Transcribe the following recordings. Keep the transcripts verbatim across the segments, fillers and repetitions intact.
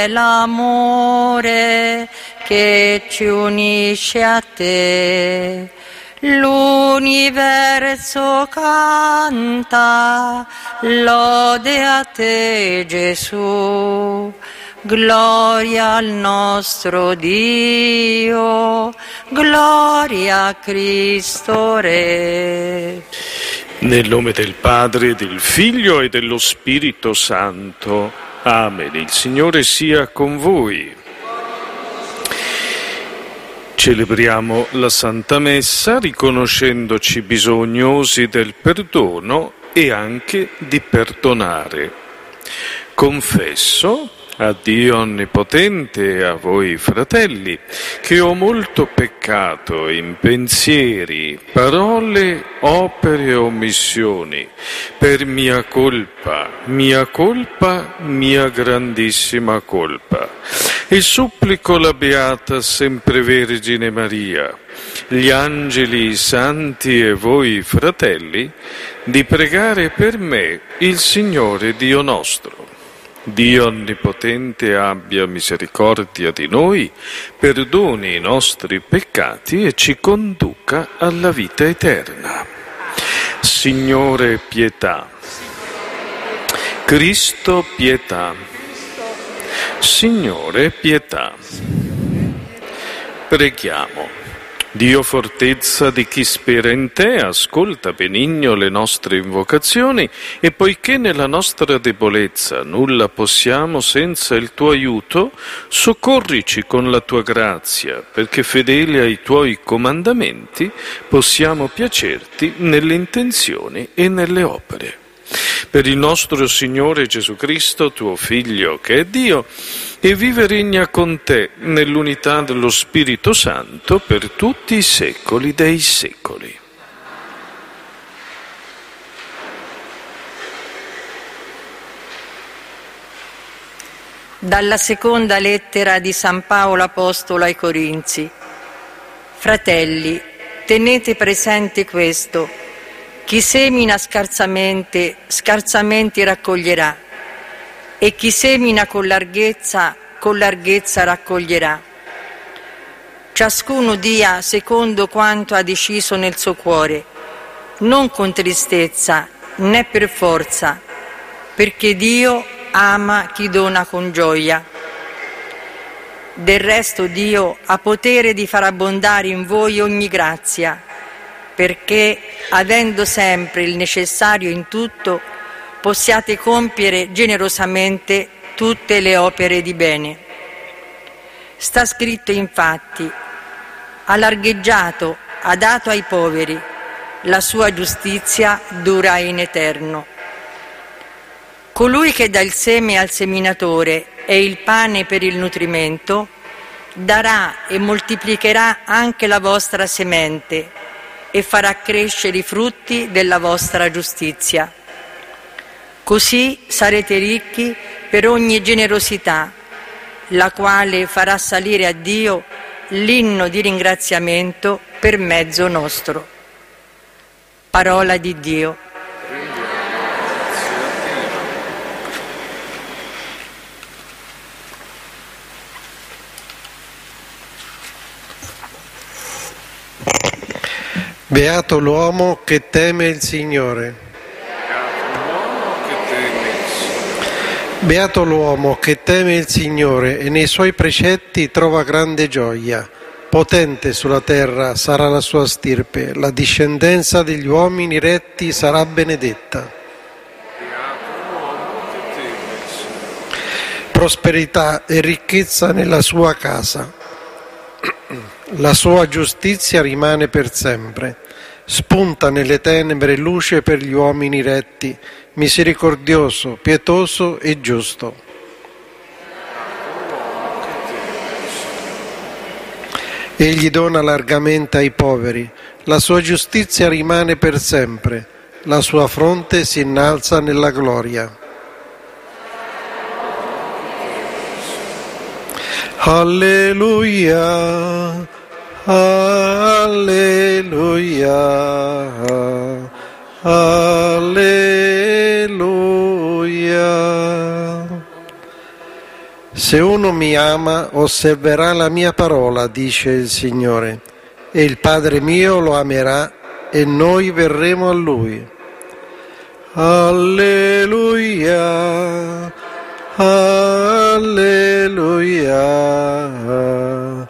è l'amore che ci unisce a te. L'universo canta lode a te, Gesù. Gloria al nostro Dio, gloria a Cristo Re. Nel nome del Padre, del Figlio e dello Spirito Santo. Amen. Il Signore sia con voi. Celebriamo la Santa Messa riconoscendoci bisognosi del perdono e anche di perdonare. Confesso a Dio Onnipotente e a voi fratelli che ho molto peccato in pensieri, parole, opere e omissioni, per mia colpa, mia colpa, mia grandissima colpa. E supplico la Beata Sempre Vergine Maria, gli angeli, i santi e voi fratelli, di pregare per me il Signore Dio nostro. Dio Onnipotente abbia misericordia di noi, perdoni i nostri peccati e ci conduca alla vita eterna. Signore, pietà. Cristo, pietà. Signore, pietà. Preghiamo. Dio fortezza di chi spera in te, ascolta benigno le nostre invocazioni e poiché nella nostra debolezza nulla possiamo senza il tuo aiuto, soccorrici con la tua grazia, perché fedeli ai tuoi comandamenti possiamo piacerti nelle intenzioni e nelle opere. Per il nostro Signore Gesù Cristo, tuo Figlio, che è Dio, e vive e regna con te nell'unità dello Spirito Santo per tutti i secoli dei secoli. Dalla seconda lettera di San Paolo Apostolo ai Corinzi. Fratelli, tenete presente questo: chi semina scarsamente, scarsamente raccoglierà, e chi semina con larghezza, con larghezza raccoglierà. Ciascuno dia secondo quanto ha deciso nel suo cuore, non con tristezza né per forza, perché Dio ama chi dona con gioia. Del resto Dio ha potere di far abbondare in voi ogni grazia, perché, avendo sempre il necessario in tutto, possiate compiere generosamente tutte le opere di bene. Sta scritto infatti: ha largheggiato, ha dato ai poveri, la sua giustizia dura in eterno. Colui che dà il seme al seminatore e il pane per il nutrimento, darà e moltiplicherà anche la vostra semente e farà crescere i frutti della vostra giustizia. Così sarete ricchi per ogni generosità, la quale farà salire a Dio l'inno di ringraziamento per mezzo nostro. Parola di Dio. Beato l'uomo che teme il Signore. Beato l'uomo che teme il Signore e nei suoi precetti trova grande gioia. Potente sulla terra sarà la sua stirpe, la discendenza degli uomini retti sarà benedetta. Prosperità e ricchezza nella sua casa. La sua giustizia rimane per sempre. Spunta nelle tenebre luce per gli uomini retti, misericordioso, pietoso e giusto. Egli dona largamente ai poveri, la sua giustizia rimane per sempre, la sua fronte si innalza nella gloria. Alleluia, alleluia, alleluia. Se uno mi ama, osserverà la mia parola, dice il Signore, e il Padre mio lo amerà e noi verremo a Lui. Alleluia, alleluia,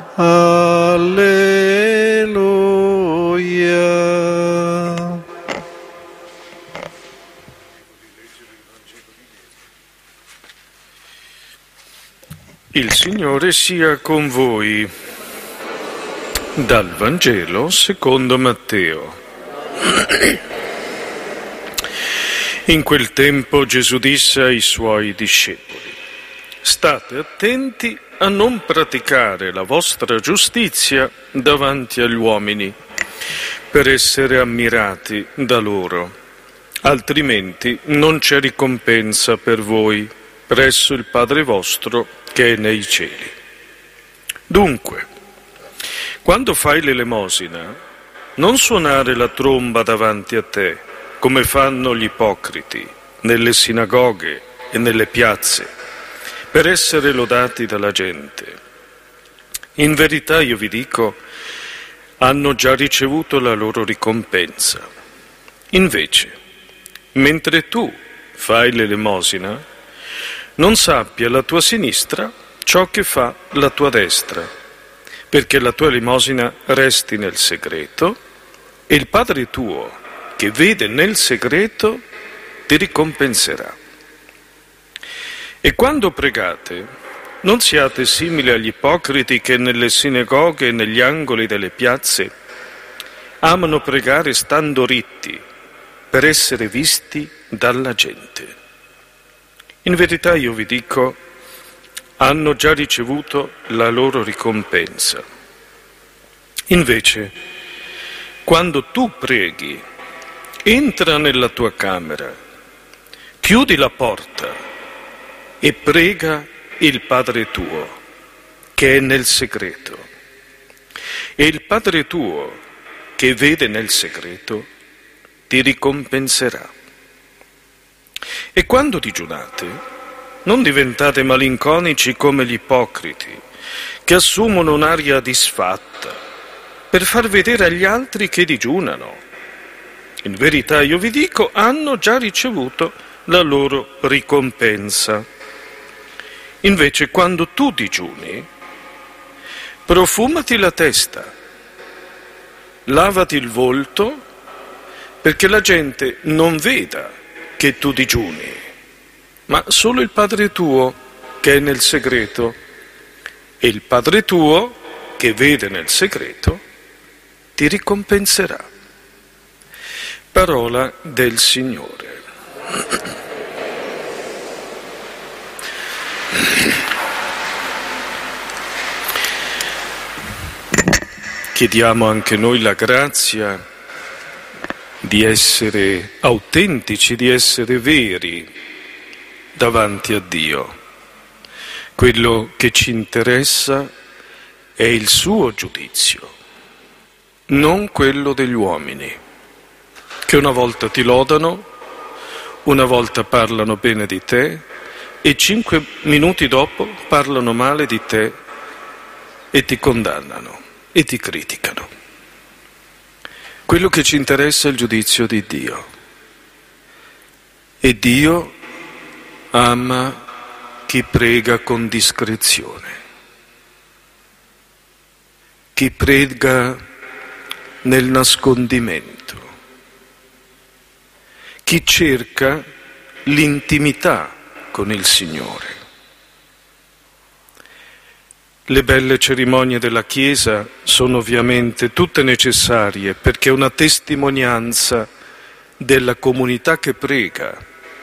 alleluia. Il Signore sia con voi. Dal Vangelo secondo Matteo. In quel tempo Gesù disse ai suoi discepoli: state attenti a non praticare la vostra giustizia davanti agli uomini, per essere ammirati da loro, altrimenti non c'è ricompensa per voi presso il Padre vostro che è nei cieli. Dunque, quando fai l'elemosina, non suonare la tromba davanti a te, come fanno gli ipocriti nelle sinagoghe e nelle piazze, per essere lodati dalla gente. In verità io vi dico, hanno già ricevuto la loro ricompensa. Invece, mentre tu fai l'elemosina, non sappia la tua sinistra ciò che fa la tua destra, perché la tua elemosina resti nel segreto e il Padre tuo, che vede nel segreto, ti ricompenserà. E quando pregate, non siate simili agli ipocriti che nelle sinagoghe e negli angoli delle piazze amano pregare stando ritti per essere visti dalla gente. In verità io vi dico, hanno già ricevuto la loro ricompensa. Invece, quando tu preghi, entra nella tua camera, chiudi la porta e prega il Padre tuo, che è nel segreto. E il Padre tuo, che vede nel segreto, ti ricompenserà. E quando digiunate, non diventate malinconici come gli ipocriti, che assumono un'aria disfatta per far vedere agli altri che digiunano. In verità io vi dico, hanno già ricevuto la loro ricompensa. Invece quando tu digiuni, profumati la testa, lavati il volto, perché la gente non veda che tu digiuni, ma solo il Padre tuo che è nel segreto, e il Padre tuo che vede nel segreto ti ricompenserà. Parola del Signore. Chiediamo anche noi la grazia di essere autentici, di essere veri davanti a Dio. Quello che ci interessa è il suo giudizio, non quello degli uomini, che una volta ti lodano, una volta parlano bene di te e cinque minuti dopo parlano male di te e ti condannano e ti criticano. Quello che ci interessa è il giudizio di Dio. E Dio ama chi prega con discrezione, chi prega nel nascondimento, chi cerca l'intimità con il Signore. Le belle cerimonie della Chiesa sono ovviamente tutte necessarie perché è una testimonianza della comunità che prega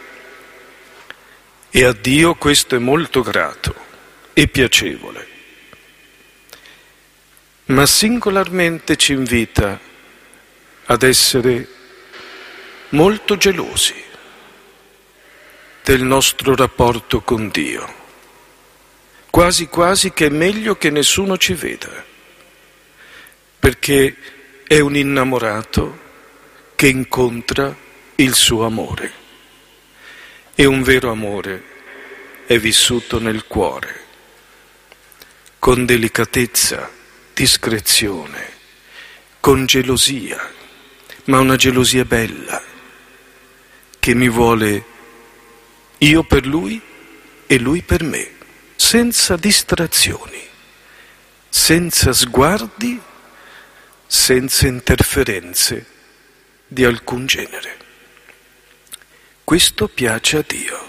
e a Dio questo è molto grato e piacevole. Ma singolarmente ci invita ad essere molto gelosi del nostro rapporto con Dio. Quasi quasi che è meglio che nessuno ci veda, perché è un innamorato che incontra il suo amore. E un vero amore è vissuto nel cuore, con delicatezza, discrezione, con gelosia, ma una gelosia bella, che mi vuole io per lui e lui per me, senza distrazioni, senza sguardi, senza interferenze di alcun genere. Questo piace a Dio.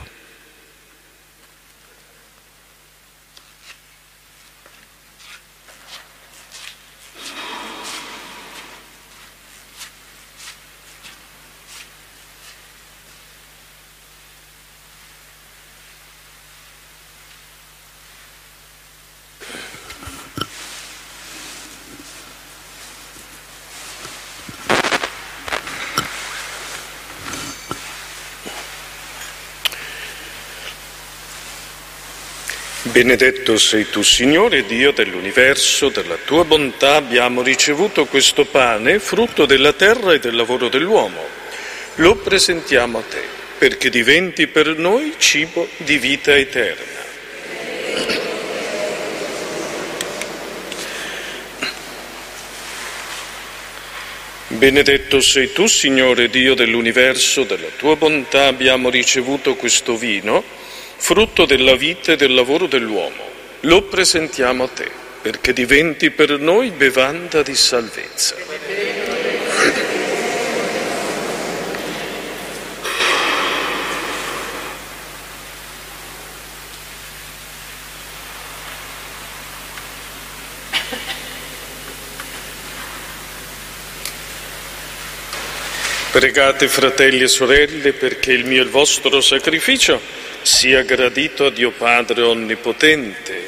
Benedetto sei tu, Signore, Dio dell'universo, della tua bontà abbiamo ricevuto questo pane, frutto della terra e del lavoro dell'uomo. Lo presentiamo a te, perché diventi per noi cibo di vita eterna. Benedetto sei tu, Signore, Dio dell'universo, della tua bontà abbiamo ricevuto questo vino, frutto della vita e del lavoro dell'uomo. Lo presentiamo a te, perché diventi per noi bevanda di salvezza. Pregate, fratelli e sorelle, perché il mio e il vostro sacrificio sia gradito a Dio Padre Onnipotente.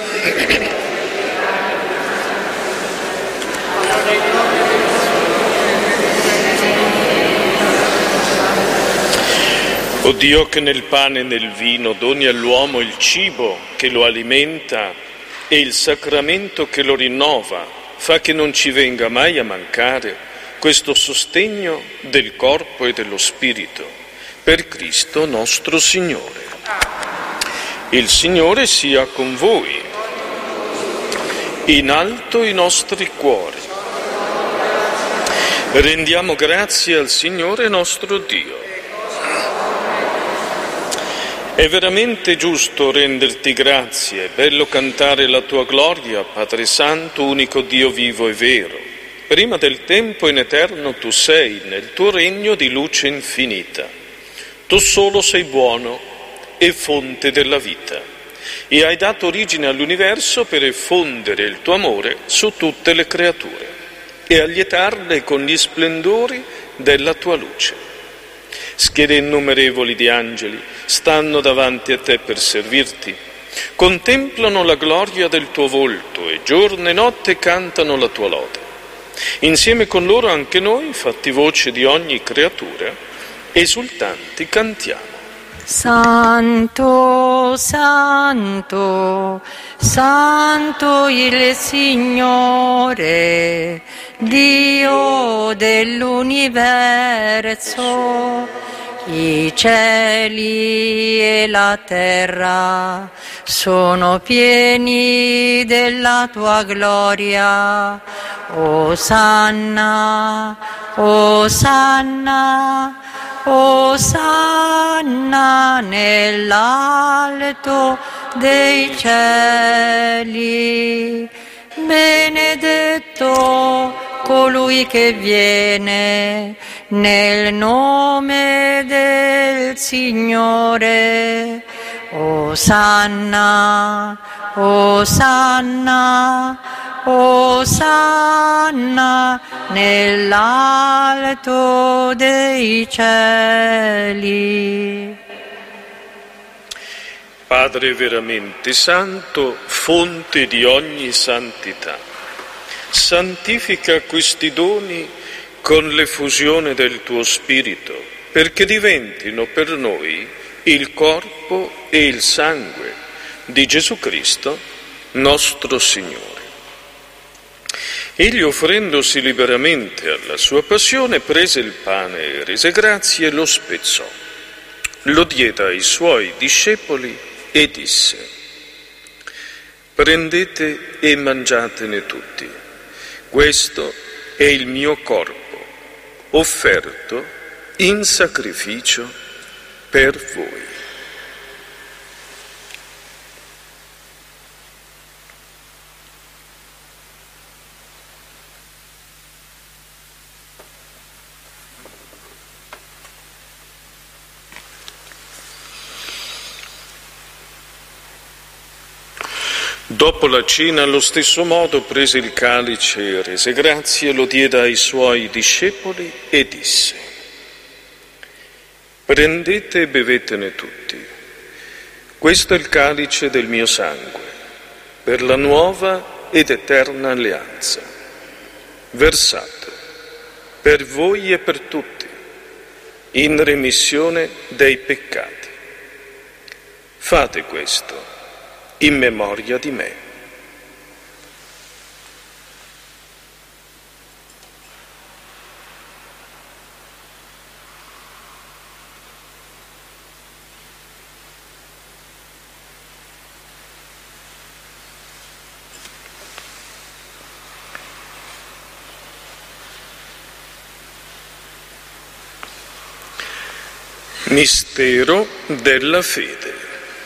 O Dio, che nel pane e nel vino doni all'uomo il cibo che lo alimenta e il sacramento che lo rinnova, fa che non ci venga mai a mancare questo sostegno del corpo e dello spirito, per Cristo nostro Signore. Il Signore sia con voi. In alto i nostri cuori. Rendiamo grazie al Signore nostro Dio. È veramente giusto renderti grazie, è bello cantare la tua gloria, Padre Santo, unico Dio vivo e vero. Prima del tempo in eterno tu sei, nel tuo regno di luce infinita. Tu solo sei buono e fonte della vita, e hai dato origine all'universo per effondere il tuo amore su tutte le creature e allietarle con gli splendori della tua luce. Schiere innumerevoli di angeli stanno davanti a te per servirti, contemplano la gloria del tuo volto e giorno e notte cantano la tua lode. Insieme con loro anche noi, fatti voce di ogni creatura, esultanti cantiamo. Santo, santo, santo il Signore, Dio dell'universo. I cieli e la terra sono pieni della tua gloria. Osanna, Osanna, Osanna nell'alto dei cieli. Benedetto colui che viene nel nome del Signore. Osanna, Osanna, Osanna nell'alto dei cieli. Padre veramente santo, fonte di ogni santità, santifica questi doni con l'effusione del tuo Spirito, perché diventino per noi il corpo e il sangue di Gesù Cristo, nostro Signore. Egli, offrendosi liberamente alla sua passione, prese il pane e rese grazie e lo spezzò. Lo diede ai suoi discepoli e disse: prendete e mangiatene tutti, questo è il mio corpo, offerto in sacrificio per voi. Dopo la cena, allo stesso modo, prese il calice, rese grazie, lo diede ai suoi discepoli e disse: prendete e bevetene tutti, questo è il calice del mio sangue, per la nuova ed eterna alleanza, versato per voi e per tutti, in remissione dei peccati. Fate questo in memoria di me. Mistero della fede.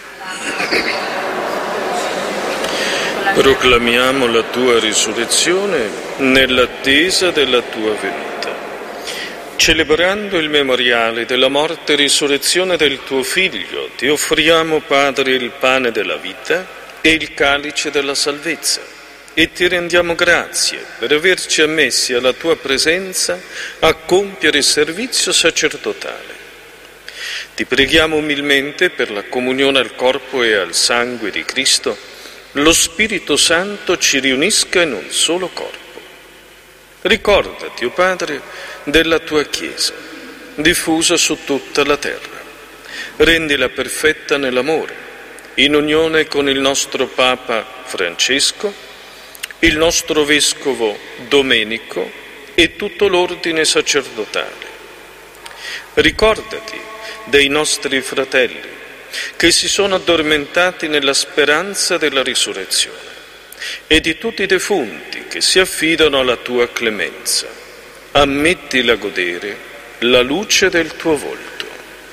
Proclamiamo la tua risurrezione nell'attesa della tua venuta. Celebrando il memoriale della morte e risurrezione del tuo Figlio, ti offriamo, Padre, il pane della vita e il calice della salvezza, e ti rendiamo grazie per averci ammessi alla tua presenza a compiere il servizio sacerdotale. Ti preghiamo umilmente per la comunione al corpo e al sangue di Cristo, lo Spirito Santo ci riunisca in un solo corpo. Ricordati, o Padre, della tua Chiesa, diffusa su tutta la terra. Rendila perfetta nell'amore, in unione con il nostro Papa Francesco, il nostro Vescovo Domenico e tutto l'ordine sacerdotale. Ricordati dei nostri fratelli che si sono addormentati nella speranza della risurrezione, e di tutti i defunti che si affidano alla tua clemenza. Ammettila a godere la luce del tuo volto.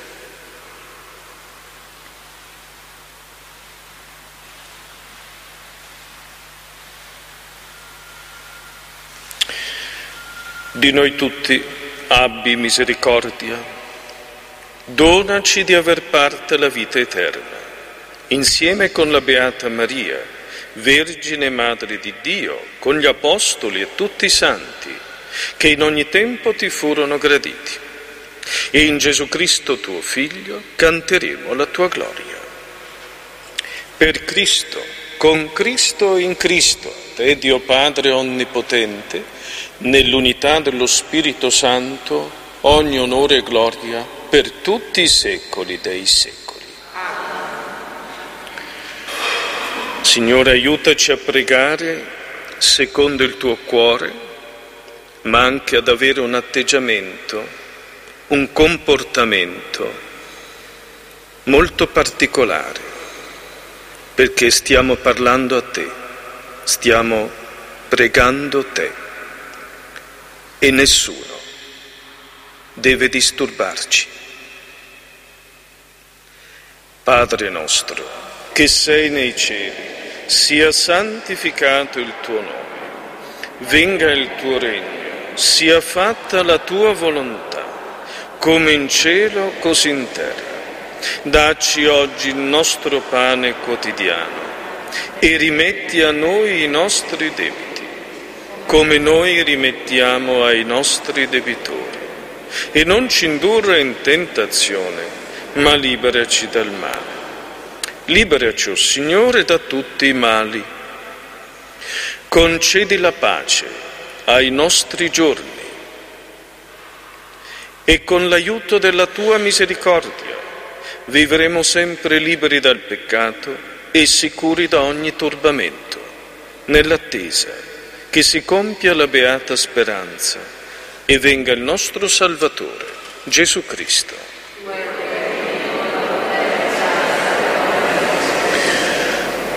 Di noi tutti abbi misericordia. Donaci di aver parte la vita eterna, insieme con la Beata Maria, Vergine Madre di Dio, con gli Apostoli e tutti i Santi, che in ogni tempo ti furono graditi. E in Gesù Cristo, tuo Figlio, canteremo la tua gloria. Per Cristo, con Cristo e in Cristo, te Dio Padre Onnipotente, nell'unità dello Spirito Santo, ogni onore e gloria per tutti i secoli dei secoli. Signore, aiutaci a pregare secondo il tuo cuore, ma anche ad avere un atteggiamento, un comportamento molto particolare, perché stiamo parlando a te, stiamo pregando te, e nessuno deve disturbarci. Padre nostro, che sei nei cieli, sia santificato il tuo nome, venga il tuo regno, sia fatta la tua volontà, come in cielo così in terra. Dacci oggi il nostro pane quotidiano e rimetti a noi i nostri debiti, come noi rimettiamo ai nostri debitori. E non ci indurre in tentazione, ma liberaci dal male. Liberaci, o Signore, da tutti i mali. Concedi la pace ai nostri giorni e con l'aiuto della tua misericordia vivremo sempre liberi dal peccato e sicuri da ogni turbamento, nell'attesa che si compia la beata speranza e venga il nostro Salvatore, Gesù Cristo.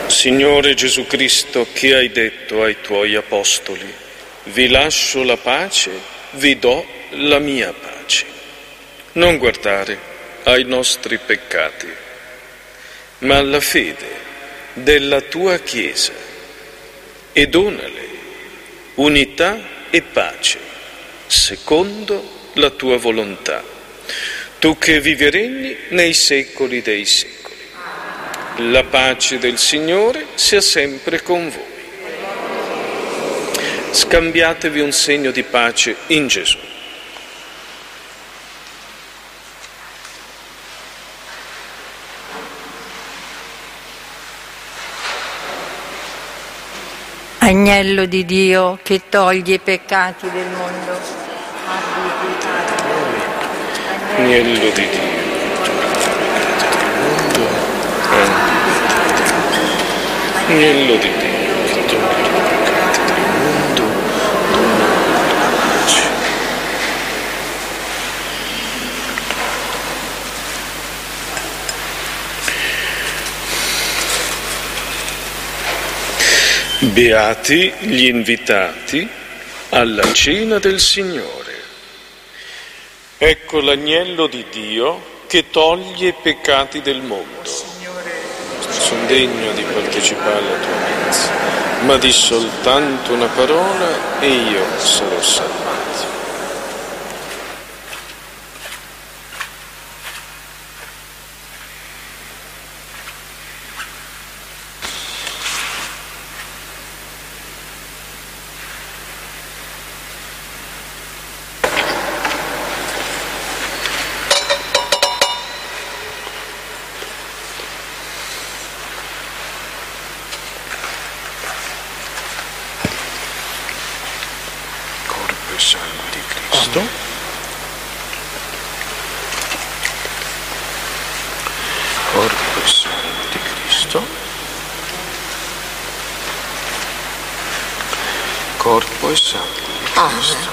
Signore Gesù Cristo, che hai detto ai tuoi apostoli: vi lascio la pace, vi do la mia pace. Non guardare ai nostri peccati, ma alla fede della tua Chiesa, e donale unità e pace, secondo la tua volontà. Tu che vivi e regni nei secoli dei secoli. La pace del Signore sia sempre con voi. Scambiatevi un segno di pace in Gesù. Agnello di Dio che toglie i peccati del mondo, abbi pietà di noi. Agnello di Dio. Agnello di Dio, che toglie i peccati del mondo, dona la pace. Beati gli invitati alla cena del Signore. Ecco l'agnello di Dio che toglie i peccati del mondo. Sono degno di partecipare alla tua mensa, ma di soltanto una parola e io sarò salvato. Sangue di Cristo, corpo e sangue di Cristo, corpo e sangue di Cristo.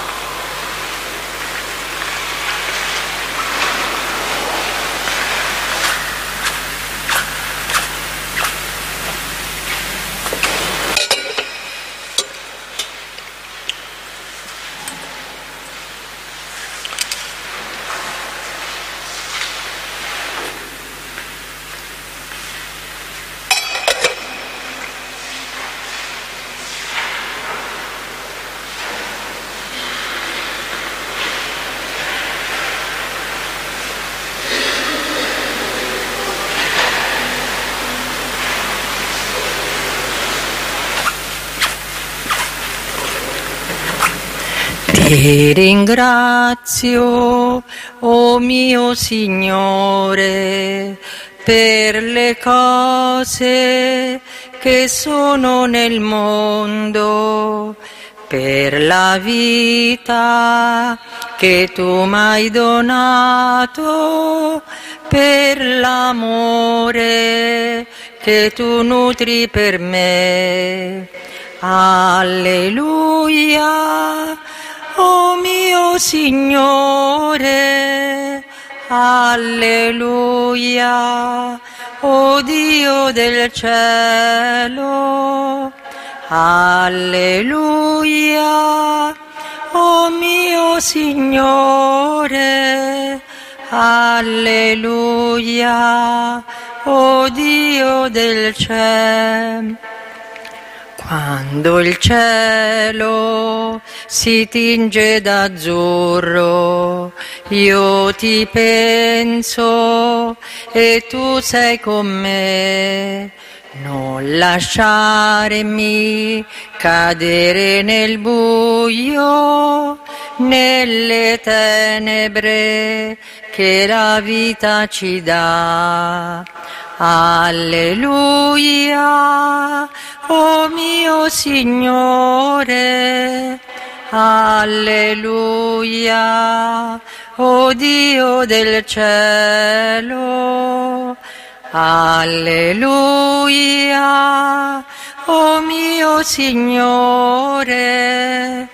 Ti ringrazio, o mio Signore, per le cose che sono nel mondo, per la vita che tu m'hai donato, per l'amore che tu nutri per me. Alleluia, o mio Signore, alleluia, o Dio del cielo, alleluia, o mio Signore, alleluia, o Dio del cielo. Quando il cielo si tinge d'azzurro, io ti penso e tu sei con me. Non lasciarmi cadere nel buio, nelle tenebre che la vita ci dà. Alleluia, o mio Signore, alleluia, o Dio del cielo, alleluia, o mio Signore,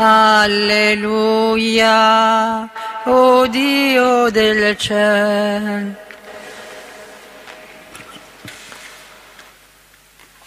alleluia, o Dio del cielo.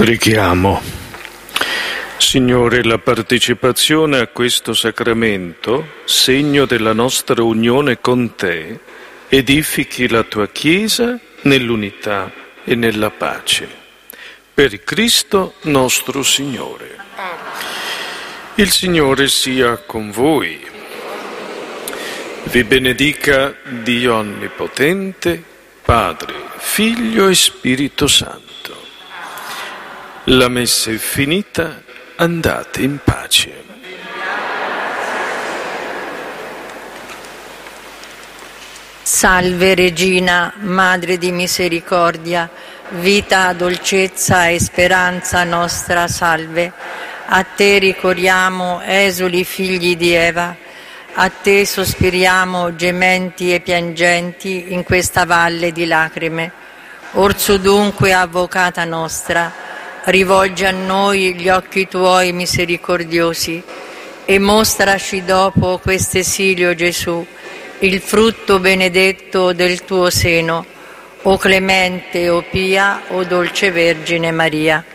Preghiamo. Signore, la partecipazione a questo sacramento, segno della nostra unione con Te, edifichi la Tua Chiesa nell'unità e nella pace. Per Cristo nostro Signore. Il Signore sia con voi. Vi benedica Dio Onnipotente, Padre, Figlio e Spirito Santo. La messa è finita, andate in pace. Salve Regina, Madre di misericordia, vita, dolcezza e speranza nostra, salve. A te ricorriamo, esuli figli di Eva, a te sospiriamo, gementi e piangenti, in questa valle di lacrime. Orso dunque, avvocata nostra, rivolgi a noi gli occhi tuoi misericordiosi e mostraci dopo questo esilio Gesù, il frutto benedetto del tuo seno, o clemente, o pia, o dolce Vergine Maria.